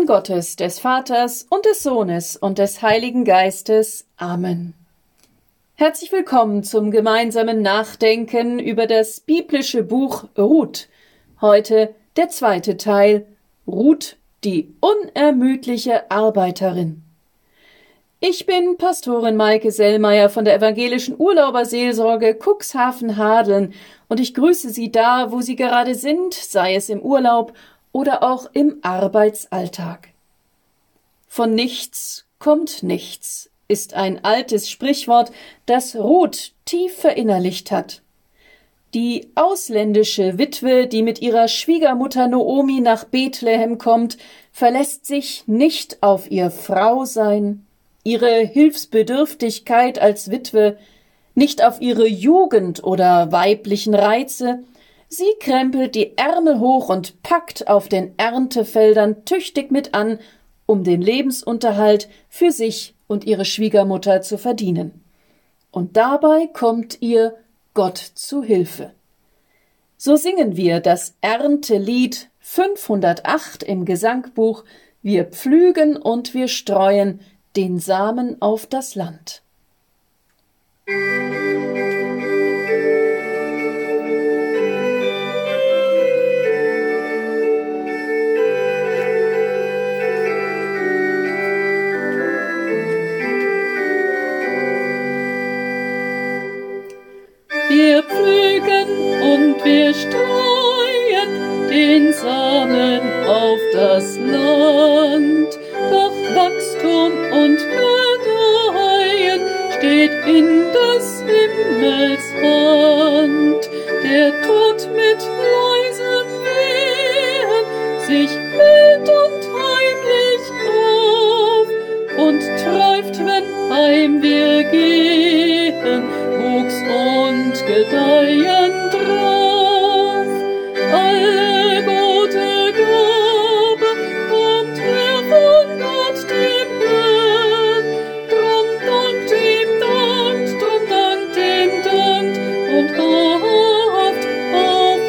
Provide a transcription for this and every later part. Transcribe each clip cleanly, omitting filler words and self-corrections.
Gottes, des Vaters und des Sohnes und des Heiligen Geistes. Amen. Herzlich willkommen zum gemeinsamen Nachdenken über das biblische Buch Ruth. Heute der zweite Teil, Ruth, die unermüdliche Arbeiterin. Ich bin Pastorin Maike Sellmeier von der evangelischen Urlauberseelsorge Cuxhaven-Hadeln und ich grüße Sie da, wo Sie gerade sind, sei es im Urlaub oder auch im Arbeitsalltag. Von nichts kommt nichts ist ein altes Sprichwort, das Ruth tief verinnerlicht hat. Die ausländische Witwe, die mit ihrer Schwiegermutter Noomi nach Bethlehem kommt, verlässt sich nicht auf ihr Frausein, ihre Hilfsbedürftigkeit als Witwe, nicht auf ihre Jugend oder weiblichen Reize. Sie krempelt die Ärmel hoch und packt auf den Erntefeldern tüchtig mit an, um den Lebensunterhalt für sich und ihre Schwiegermutter zu verdienen. Und dabei kommt ihr Gott zu Hilfe. So singen wir das Erntelied 508 im Gesangbuch: Wir pflügen und wir streuen den Samen auf das Land. Wir pflügen und wir streuen den Samen auf das Land, doch Wachstum und Gedeihen steht in des Himmels Hand. Der tut mit leisem Wehen sich mild und heimlich auf und treibt, wenn heim wir gehen, Wuchs und Gedeihen drauf. Alle gute Gabe kommt her von Gott dem Herrn. Drum dankt ihm, dankt, drum dankt ihm, dankt und hofft auf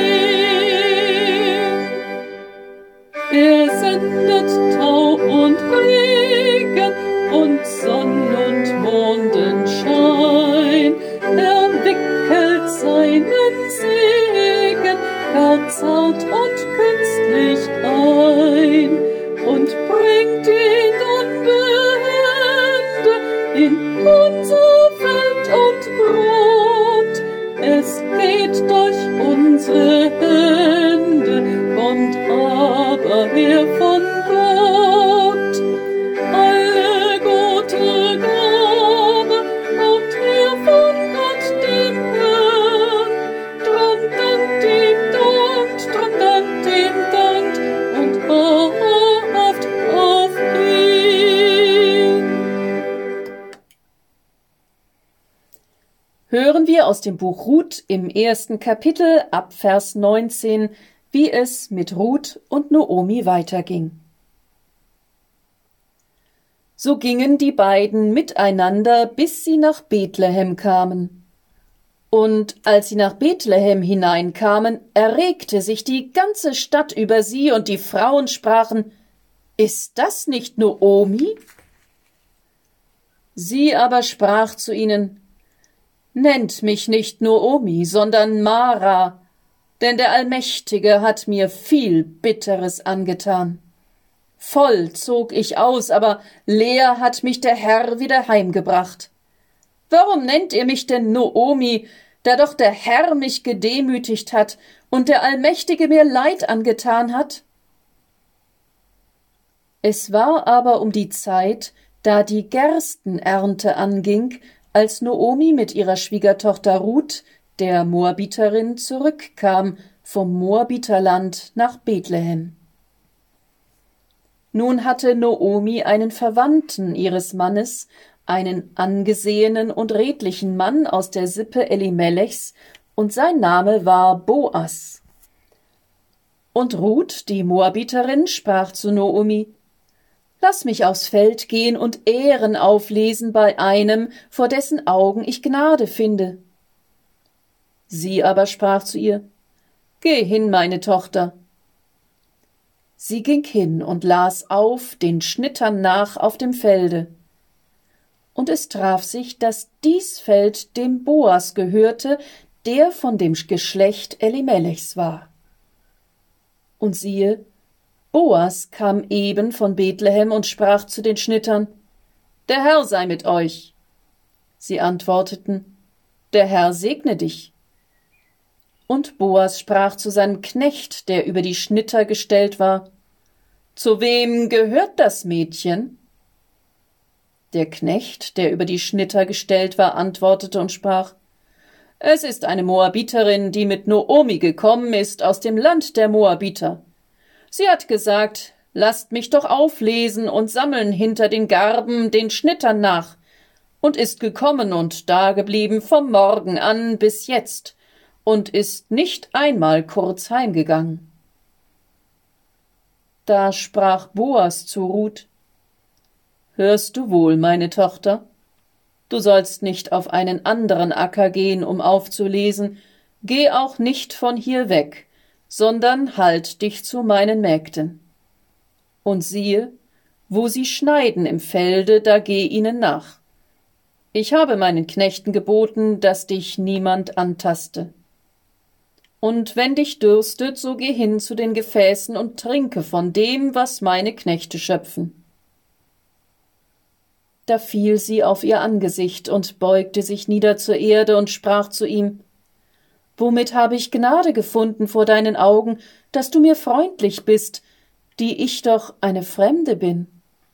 ihn. Er sendet Tau und Regen und Sonn und Mondenschein. Er wickelt seinen Segen gar zart und künstlich ein und bringt ihn dann behende in unser Feld und Brot. Es geht durch unsere Hände, kommt aber her von Gott. Alle gute Gabe kommt her von Gott dem Herrn. Drum dankt ihm, dankt, drum dankt ihm, dankt und hofft auf ihn. Hören wir aus dem Buch Ruth im 1. Kapitel ab Vers 19, wie es mit Ruth und Noomi weiterging. So gingen die beiden miteinander, bis sie nach Bethlehem kamen. Und als sie nach Bethlehem hineinkamen, erregte sich die ganze Stadt über sie, und die Frauen sprachen: Ist das nicht Noomi? Sie aber sprach zu ihnen: Nennt mich nicht Noomi, sondern Mara, denn der Allmächtige hat mir viel Bitteres angetan. Voll zog ich aus, aber leer hat mich der Herr wieder heimgebracht. Warum nennt ihr mich denn Noomi, da doch der Herr mich gedemütigt hat und der Allmächtige mir Leid angetan hat? Es war aber um die Zeit, da die Gerstenernte anging, als Noomi mit ihrer Schwiegertochter Ruth, der Moabiterin, zurückkam vom Moabiterland nach Bethlehem. Nun hatte Noomi einen Verwandten ihres Mannes, einen angesehenen und redlichen Mann aus der Sippe Elimelechs, und sein Name war Boas. Und Ruth, die Moabiterin, sprach zu Noomi: Lass mich aufs Feld gehen und Ehren auflesen bei einem, vor dessen Augen ich Gnade finde. Sie aber sprach zu ihr: Geh hin, meine Tochter. Sie ging hin und las auf, den Schnittern nach auf dem Felde. Und es traf sich, dass dies Feld dem Boas gehörte, der von dem Geschlecht Elimelechs war. Und siehe, Boas kam eben von Bethlehem und sprach zu den Schnittern: »Der Herr sei mit euch.« Sie antworteten: »Der Herr segne dich.« Und Boas sprach zu seinem Knecht, der über die Schnitter gestellt war: »Zu wem gehört das Mädchen?« Der Knecht, der über die Schnitter gestellt war, antwortete und sprach: »Es ist eine Moabiterin, die mit Noomi gekommen ist aus dem Land der Moabiter. Sie hat gesagt: lasst mich doch auflesen und sammeln hinter den Garben den Schnittern nach, und ist gekommen und dageblieben vom Morgen an bis jetzt und ist nicht einmal kurz heimgegangen.« Da sprach Boas zu Ruth: »Hörst du wohl, meine Tochter? Du sollst nicht auf einen anderen Acker gehen, um aufzulesen, geh auch nicht von hier weg, sondern halt dich zu meinen Mägden. Und siehe, wo sie schneiden im Felde, da geh ihnen nach. Ich habe meinen Knechten geboten, dass dich niemand antaste. Und wenn dich dürstet, so geh hin zu den Gefäßen und trinke von dem, was meine Knechte schöpfen.« Da fiel sie auf ihr Angesicht und beugte sich nieder zur Erde und sprach zu ihm: »Womit habe ich Gnade gefunden vor deinen Augen, dass du mir freundlich bist, die ich doch eine Fremde bin?«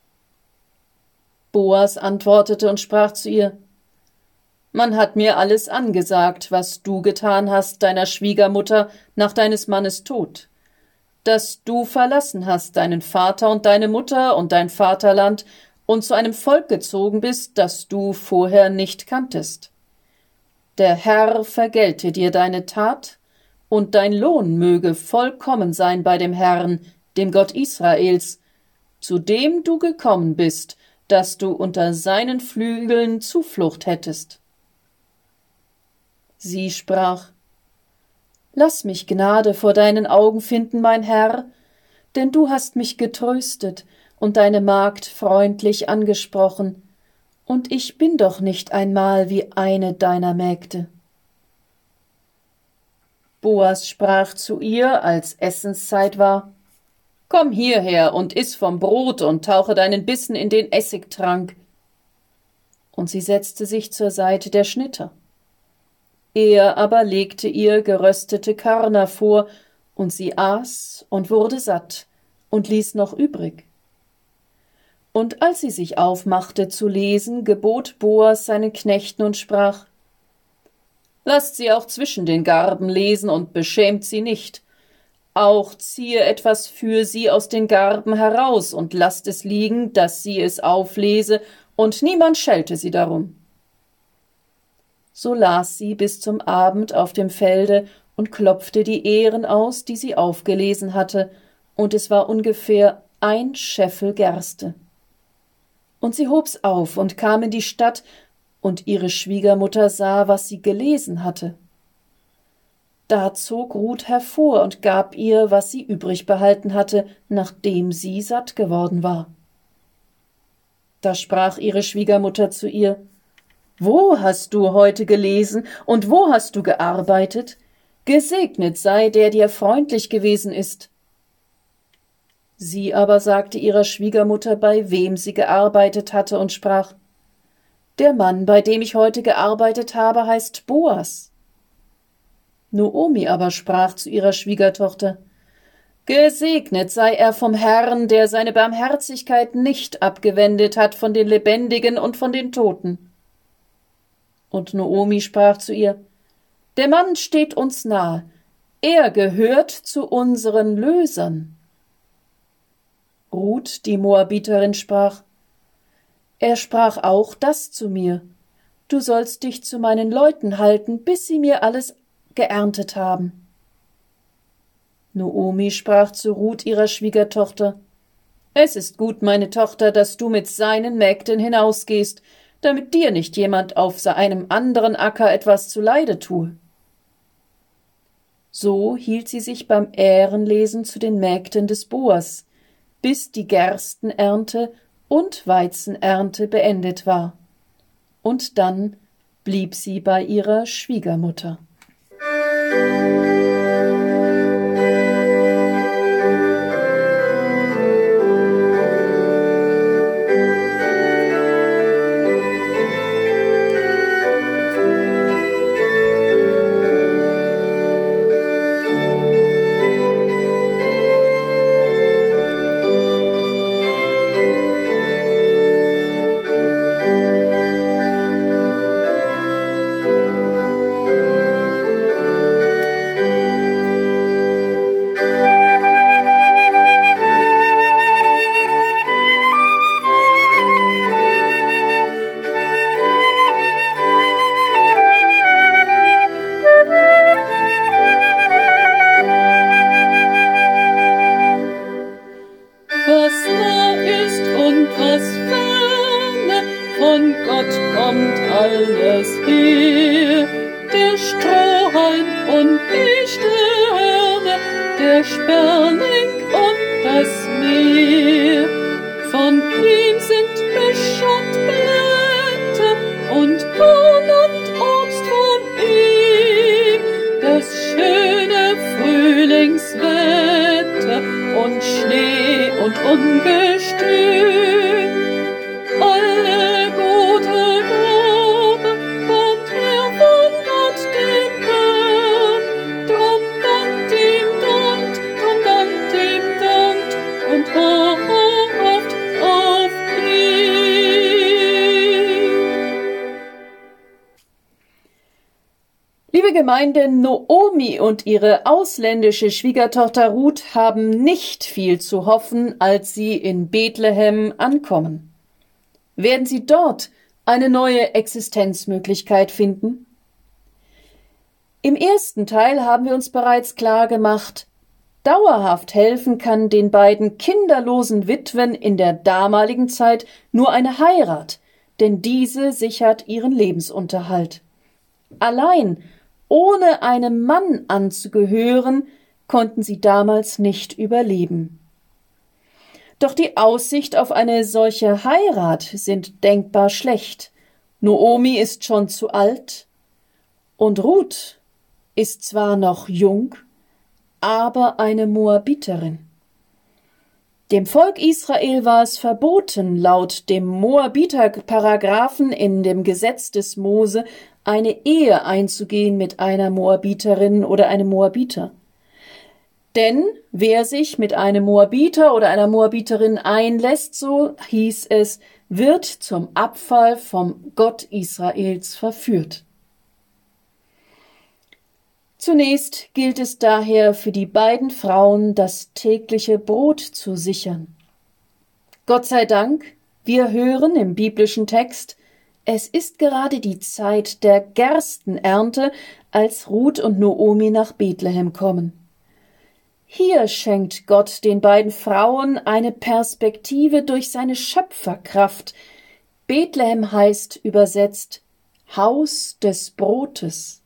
Boas antwortete und sprach zu ihr: »Man hat mir alles angesagt, was du getan hast deiner Schwiegermutter nach deines Mannes Tod, dass du verlassen hast deinen Vater und deine Mutter und dein Vaterland und zu einem Volk gezogen bist, das du vorher nicht kanntest. Der Herr vergelte dir deine Tat, und dein Lohn möge vollkommen sein bei dem Herrn, dem Gott Israels, zu dem du gekommen bist, dass du unter seinen Flügeln Zuflucht hättest.« Sie sprach: »Lass mich Gnade vor deinen Augen finden, mein Herr, denn du hast mich getröstet und deine Magd freundlich angesprochen, und ich bin doch nicht einmal wie eine deiner Mägde.« Boas sprach zu ihr, als Essenszeit war: »Komm hierher und iss vom Brot und tauche deinen Bissen in den Essigtrank.« Und sie setzte sich zur Seite der Schnitter. Er aber legte ihr geröstete Körner vor, und sie aß und wurde satt und ließ noch übrig. Und als sie sich aufmachte zu lesen, gebot Boas seinen Knechten und sprach: »Lasst sie auch zwischen den Garben lesen und beschämt sie nicht. Auch ziehe etwas für sie aus den Garben heraus und lasst es liegen, dass sie es auflese, und niemand schelte sie darum.« So las sie bis zum Abend auf dem Felde und klopfte die Ähren aus, die sie aufgelesen hatte, und es war ungefähr 1 Scheffel Gerste. Und sie hob's auf und kam in die Stadt, und ihre Schwiegermutter sah, was sie gelesen hatte. Da zog Ruth hervor und gab ihr, was sie übrig behalten hatte, nachdem sie satt geworden war. Da sprach ihre Schwiegermutter zu ihr: »Wo hast du heute gelesen und wo hast du gearbeitet? Gesegnet sei, der dir freundlich gewesen ist.« Sie aber sagte ihrer Schwiegermutter, bei wem sie gearbeitet hatte, und sprach: »Der Mann, bei dem ich heute gearbeitet habe, heißt Boas.« Noomi aber sprach zu ihrer Schwiegertochter: »Gesegnet sei er vom Herrn, der seine Barmherzigkeit nicht abgewendet hat von den Lebendigen und von den Toten.« Und Noomi sprach zu ihr: »Der Mann steht uns nahe, er gehört zu unseren Lösern.« Ruth, die Moabiterin, sprach: »Er sprach auch das zu mir: Du sollst dich zu meinen Leuten halten, bis sie mir alles geerntet haben.« Noomi sprach zu Ruth, ihrer Schwiegertochter: »Es ist gut, meine Tochter, dass du mit seinen Mägden hinausgehst, damit dir nicht jemand auf einem anderen Acker etwas zuleide tue.« So hielt sie sich beim Ährenlesen zu den Mägden des Boas, bis die Gerstenernte und Weizenernte beendet war. Und dann blieb sie bei ihrer Schwiegermutter. Liebe Gemeinde, Noomi und ihre ausländische Schwiegertochter Ruth haben nicht viel zu hoffen, als sie in Bethlehem ankommen. Werden sie dort eine neue Existenzmöglichkeit finden? Im ersten Teil haben wir uns bereits klar gemacht, dauerhaft helfen kann den beiden kinderlosen Witwen in der damaligen Zeit nur eine Heirat, denn diese sichert ihren Lebensunterhalt. Allein ohne einem Mann anzugehören, konnten sie damals nicht überleben. Doch die Aussicht auf eine solche Heirat sind denkbar schlecht. Noomi ist schon zu alt und Ruth ist zwar noch jung, aber eine Moabiterin. Dem Volk Israel war es verboten, laut dem Moabiter-Paragraphen in dem Gesetz des Mose eine Ehe einzugehen mit einer Moabiterin oder einem Moabiter. Denn wer sich mit einem Moabiter oder einer Moabiterin einlässt, so hieß es, wird zum Abfall vom Gott Israels verführt. Zunächst gilt es daher für die beiden Frauen, das tägliche Brot zu sichern. Gott sei Dank, wir hören im biblischen Text, es ist gerade die Zeit der Gerstenernte, als Ruth und Noomi nach Bethlehem kommen. Hier schenkt Gott den beiden Frauen eine Perspektive durch seine Schöpferkraft. Bethlehem heißt übersetzt Haus des Brotes.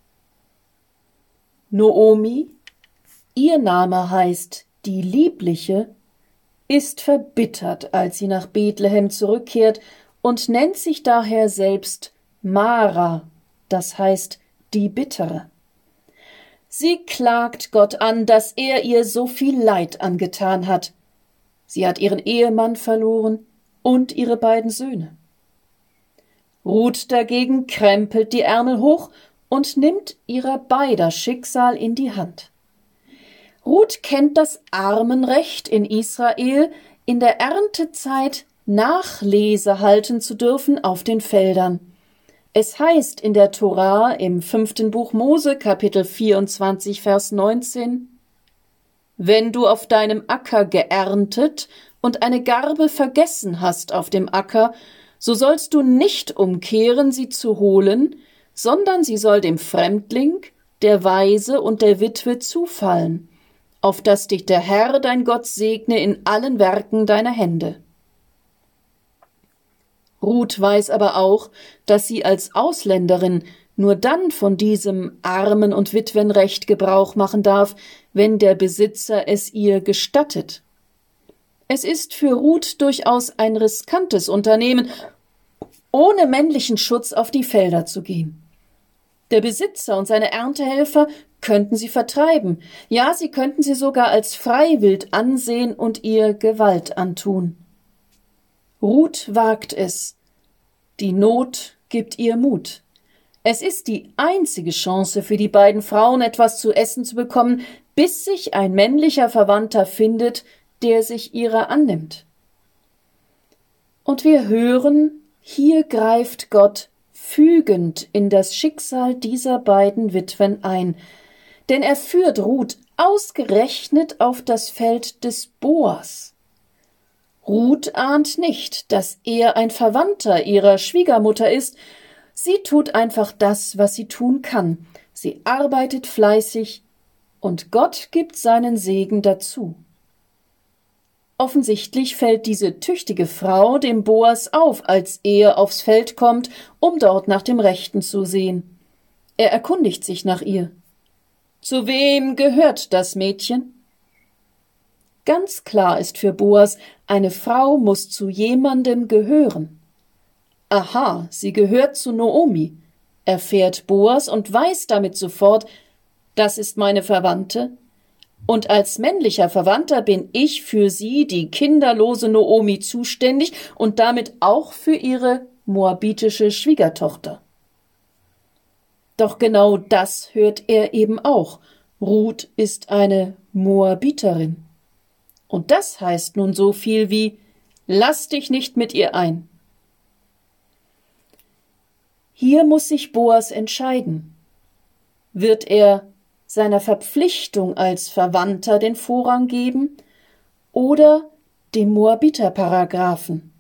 Noomi, ihr Name heißt die Liebliche, ist verbittert, als sie nach Bethlehem zurückkehrt und nennt sich daher selbst Mara, das heißt die Bittere. Sie klagt Gott an, dass er ihr so viel Leid angetan hat. Sie hat ihren Ehemann verloren und ihre beiden Söhne. Ruth dagegen krempelt die Ärmel hoch und nimmt ihrer beider Schicksal in die Hand. Ruth kennt das Armenrecht in Israel, in der Erntezeit Nachlese halten zu dürfen auf den Feldern. Es heißt in der Tora im 5. Buch Mose, Kapitel 24, Vers 19, »Wenn du auf deinem Acker geerntet und eine Garbe vergessen hast auf dem Acker, so sollst du nicht umkehren, sie zu holen, sondern sie soll dem Fremdling, der Waise und der Witwe zufallen, auf dass dich der Herr, dein Gott, segne in allen Werken deiner Hände.« Ruth weiß aber auch, dass sie als Ausländerin nur dann von diesem Armen- und Witwenrecht Gebrauch machen darf, wenn der Besitzer es ihr gestattet. Es ist für Ruth durchaus ein riskantes Unternehmen, ohne männlichen Schutz auf die Felder zu gehen. Der Besitzer und seine Erntehelfer könnten sie vertreiben, ja, sie könnten sie sogar als Freiwild ansehen und ihr Gewalt antun. Ruth wagt es. Die Not gibt ihr Mut. Es ist die einzige Chance für die beiden Frauen, etwas zu essen zu bekommen, bis sich ein männlicher Verwandter findet, der sich ihrer annimmt. Und wir hören, hier greift Gott fügend in das Schicksal dieser beiden Witwen ein, denn er führt Ruth ausgerechnet auf das Feld des Boas. Ruth ahnt nicht, dass er ein Verwandter ihrer Schwiegermutter ist. Sie tut einfach das, was sie tun kann. Sie arbeitet fleißig und Gott gibt seinen Segen dazu. Offensichtlich fällt diese tüchtige Frau dem Boas auf, als er aufs Feld kommt, um dort nach dem Rechten zu sehen. Er erkundigt sich nach ihr. Zu wem gehört das Mädchen? Ganz klar ist für Boas, eine Frau muss zu jemandem gehören. Aha, sie gehört zu Noomi, erfährt Boas und weiß damit sofort, das ist meine Verwandte, und als männlicher Verwandter bin ich für sie, die kinderlose Noomi, zuständig und damit auch für ihre moabitische Schwiegertochter. Doch genau das hört er eben auch. Ruth ist eine Moabiterin. Und das heißt nun so viel wie, lass dich nicht mit ihr ein. Hier muss sich Boas entscheiden. Wird er seiner Verpflichtung als Verwandter den Vorrang geben oder dem Moabiter-Paragraphen?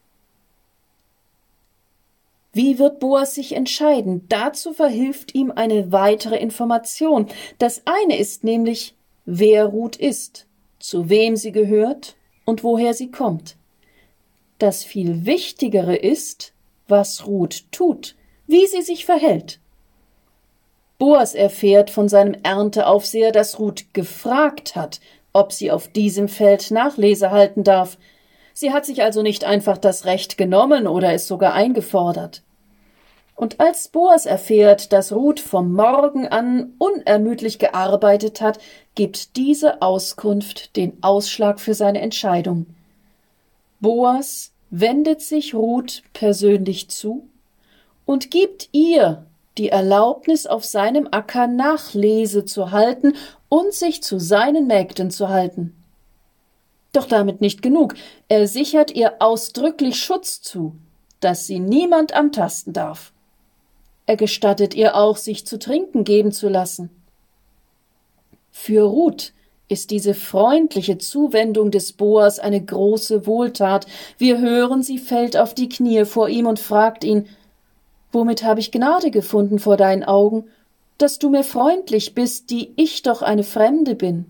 Wie wird Boas sich entscheiden? Dazu verhilft ihm eine weitere Information. Das eine ist nämlich, wer Ruth ist, zu wem sie gehört und woher sie kommt. Das viel Wichtigere ist, was Ruth tut, wie sie sich verhält. Boas erfährt von seinem Ernteaufseher, dass Ruth gefragt hat, ob sie auf diesem Feld Nachlese halten darf. Sie hat sich also nicht einfach das Recht genommen oder es sogar eingefordert. Und als Boas erfährt, dass Ruth vom Morgen an unermüdlich gearbeitet hat, gibt diese Auskunft den Ausschlag für seine Entscheidung. Boas wendet sich Ruth persönlich zu und gibt ihr die Erlaubnis, auf seinem Acker Nachlese zu halten und sich zu seinen Mägden zu halten. Doch damit nicht genug. Er sichert ihr ausdrücklich Schutz zu, dass sie niemand antasten darf. Er gestattet ihr auch, sich zu trinken geben zu lassen. Für Ruth ist diese freundliche Zuwendung des Boas eine große Wohltat. Wir hören, sie fällt auf die Knie vor ihm und fragt ihn, »Womit habe ich Gnade gefunden vor deinen Augen, dass du mir freundlich bist, die ich doch eine Fremde bin?«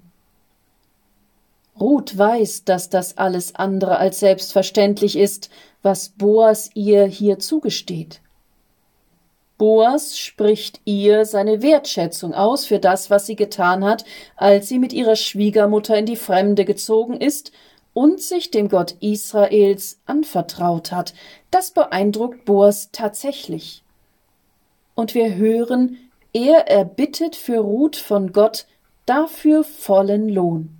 Ruth weiß, dass das alles andere als selbstverständlich ist, was Boas ihr hier zugesteht. Boas spricht ihr seine Wertschätzung aus für das, was sie getan hat, als sie mit ihrer Schwiegermutter in die Fremde gezogen ist und sich dem Gott Israels anvertraut hat. Das beeindruckt Boas tatsächlich. Und wir hören, er erbittet für Ruth von Gott dafür vollen Lohn.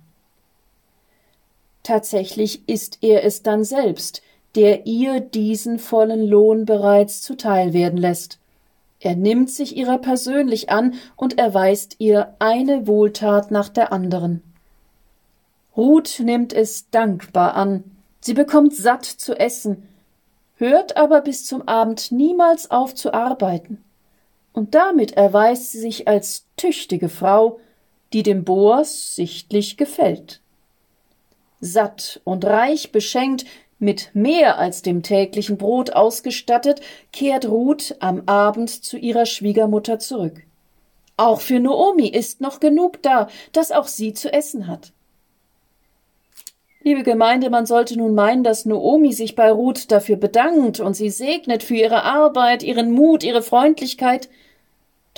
Tatsächlich ist er es dann selbst, der ihr diesen vollen Lohn bereits zuteil werden lässt. Er nimmt sich ihrer persönlich an und erweist ihr eine Wohltat nach der anderen. Ruth nimmt es dankbar an. Sie bekommt satt zu essen, hört aber bis zum Abend niemals auf zu arbeiten. Und damit erweist sie sich als tüchtige Frau, die dem Boas sichtlich gefällt. Satt und reich beschenkt, mit mehr als dem täglichen Brot ausgestattet, kehrt Ruth am Abend zu ihrer Schwiegermutter zurück. Auch für Noomi ist noch genug da, dass auch sie zu essen hat. Liebe Gemeinde, man sollte nun meinen, dass Noomi sich bei Ruth dafür bedankt und sie segnet für ihre Arbeit, ihren Mut, ihre Freundlichkeit.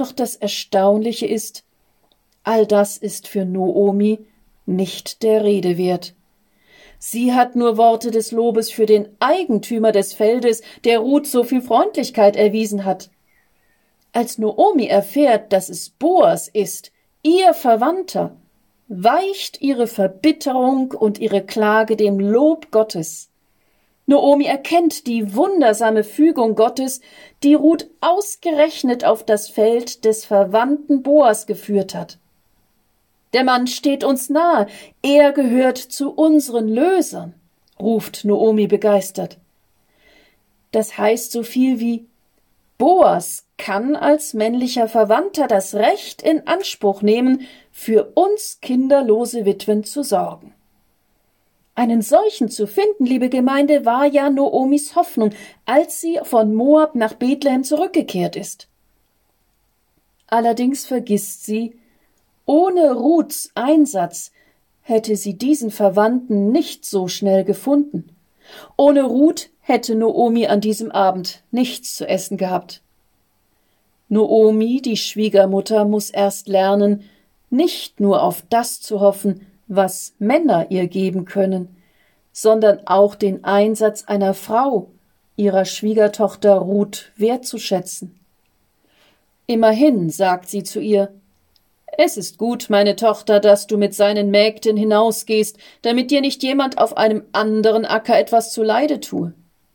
Doch das Erstaunliche ist, all das ist für Noomi nicht der Rede wert. Sie hat nur Worte des Lobes für den Eigentümer des Feldes, der Ruth so viel Freundlichkeit erwiesen hat. Als Noomi erfährt, dass es Boas ist, ihr Verwandter, weicht ihre Verbitterung und ihre Klage dem Lob Gottes. Noomi erkennt die wundersame Fügung Gottes, die Ruth ausgerechnet auf das Feld des Verwandten Boas geführt hat. Der Mann steht uns nahe, er gehört zu unseren Lösern, ruft Noomi begeistert. Das heißt so viel wie: Boas kann als männlicher Verwandter das Recht in Anspruch nehmen, für uns kinderlose Witwen zu sorgen. Einen solchen zu finden, liebe Gemeinde, war ja Noomis Hoffnung, als sie von Moab nach Bethlehem zurückgekehrt ist. Allerdings vergisst sie, ohne Ruths Einsatz hätte sie diesen Verwandten nicht so schnell gefunden. Ohne Ruth hätte Noomi an diesem Abend nichts zu essen gehabt. Noomi, die Schwiegermutter, muss erst lernen, nicht nur auf das zu hoffen, was Männer ihr geben können, sondern auch den Einsatz einer Frau, ihrer Schwiegertochter Ruth, wertzuschätzen. Immerhin sagt sie zu ihr: »Es ist gut, meine Tochter, dass du mit seinen Mägden hinausgehst, damit dir nicht jemand auf einem anderen Acker etwas zuleide tue.«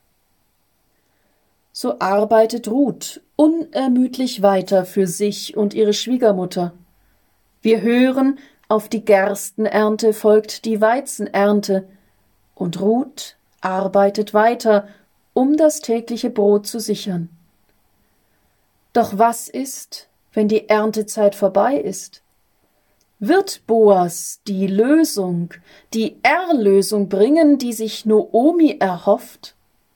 So arbeitet Ruth unermüdlich weiter für sich und ihre Schwiegermutter. Wir hören, auf die Gerstenernte folgt die Weizenernte, und Ruth arbeitet weiter, um das tägliche Brot zu sichern. Doch was ist, wenn die Erntezeit vorbei ist? Wird Boas die Lösung, die Erlösung bringen, die sich Noomi erhofft?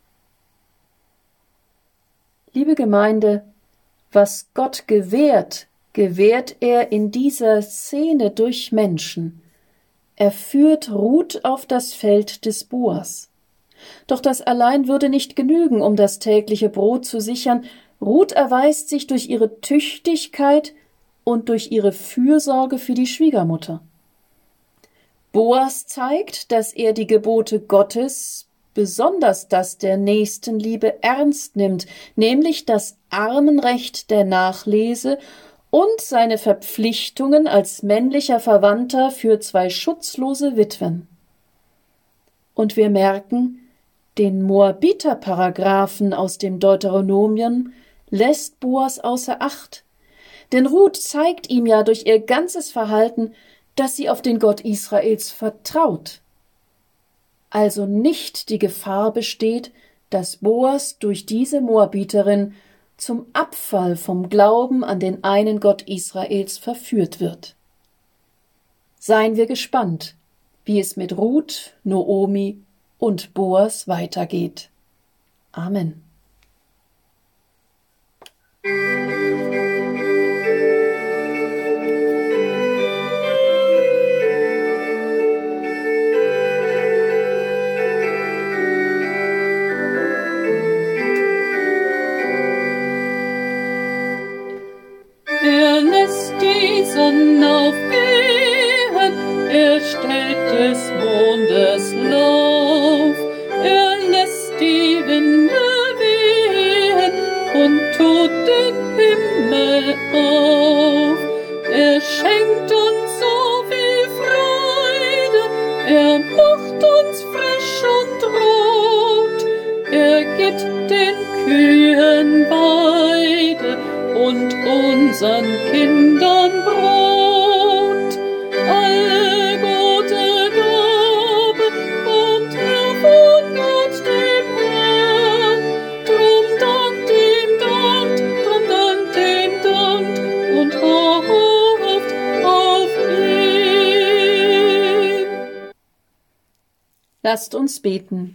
Liebe Gemeinde, was Gott gewährt, gewährt er in dieser Szene durch Menschen. Er führt Ruth auf das Feld des Boas. Doch das allein würde nicht genügen, um das tägliche Brot zu sichern. Ruth erweist sich durch ihre Tüchtigkeit und durch ihre Fürsorge für die Schwiegermutter. Boas zeigt, dass er die Gebote Gottes, besonders das der Nächstenliebe, ernst nimmt, nämlich das Armenrecht der Nachlese und seine Verpflichtungen als männlicher Verwandter für 2 schutzlose Witwen. Und wir merken, den Moabiter-Paragraphen aus dem Deuteronomium lässt Boas außer Acht. Denn Ruth zeigt ihm ja durch ihr ganzes Verhalten, dass sie auf den Gott Israels vertraut. Also nicht die Gefahr besteht, dass Boas durch diese Moabiterin zum Abfall vom Glauben an den einen Gott Israels verführt wird. Seien wir gespannt, wie es mit Ruth, Noomi und Boas weitergeht. Amen. Er lässt die Sonne aufgehen, er stellt des Mondes Lauf, er lässt die Winde wehen und tut den Himmel auf. Er schenkt uns so viel Freude, er macht uns frisch und rot, er gibt den Kühen Weide und unseren Kindern Brot. Alle gute Gabe kommt her von Gott dem Herrn. Drum dankt ihm, dankt und hofft auf ihn. Lasst uns beten.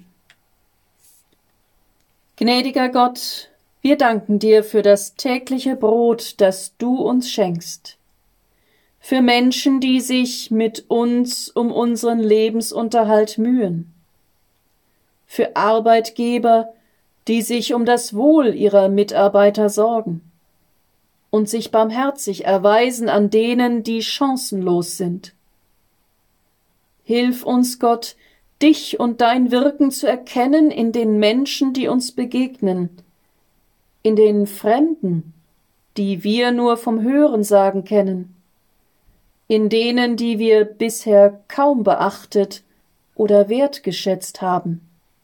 Gnädiger Gott, wir danken dir für das tägliche Brot, das du uns schenkst. Für Menschen, die sich mit uns um unseren Lebensunterhalt mühen. Für Arbeitgeber, die sich um das Wohl ihrer Mitarbeiter sorgen. und sich barmherzig erweisen an denen, die chancenlos sind. Hilf uns, Gott, dich und dein Wirken zu erkennen in den Menschen, die uns begegnen, in den Fremden, die wir nur vom Hörensagen kennen, in denen, die wir bisher kaum beachtet oder wertgeschätzt haben.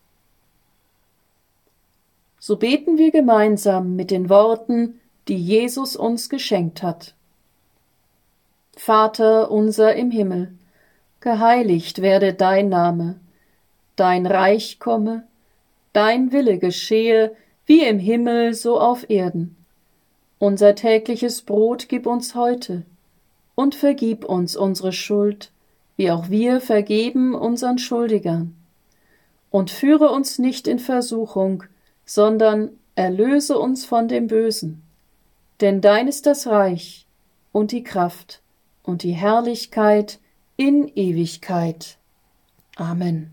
So beten wir gemeinsam mit den Worten, die Jesus uns geschenkt hat. Vater unser im Himmel, geheiligt werde dein Name, dein Reich komme, dein Wille geschehe, wie im Himmel so auf Erden. Unser tägliches Brot gib uns heute und vergib uns unsere Schuld, wie auch wir vergeben unseren Schuldigern. Und führe uns nicht in Versuchung, sondern erlöse uns von dem Bösen. Denn dein ist das Reich und die Kraft und die Herrlichkeit in Ewigkeit. Amen.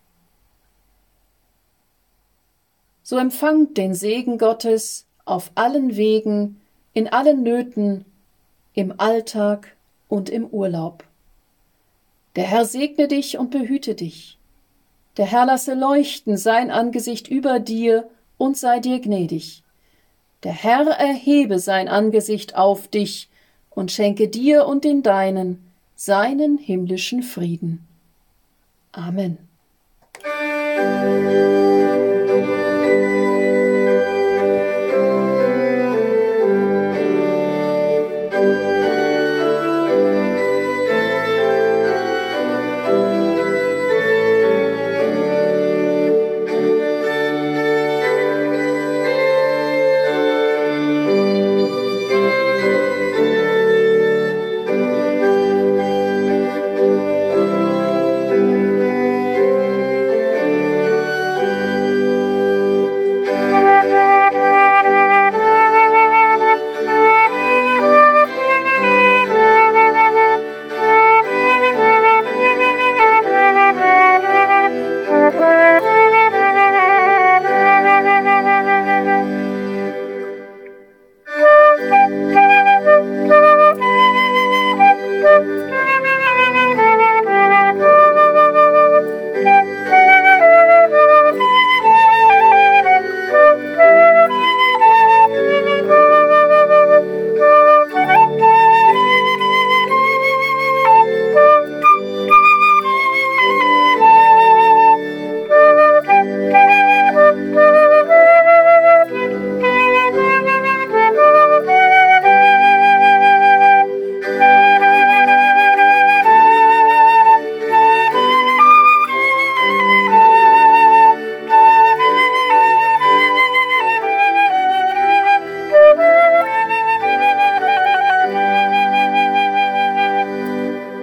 So empfangt den Segen Gottes auf allen Wegen, in allen Nöten, im Alltag und im Urlaub. Der Herr segne dich und behüte dich. Der Herr lasse leuchten sein Angesicht über dir und sei dir gnädig. Der Herr erhebe sein Angesicht auf dich und schenke dir und den Deinen seinen himmlischen Frieden. Amen.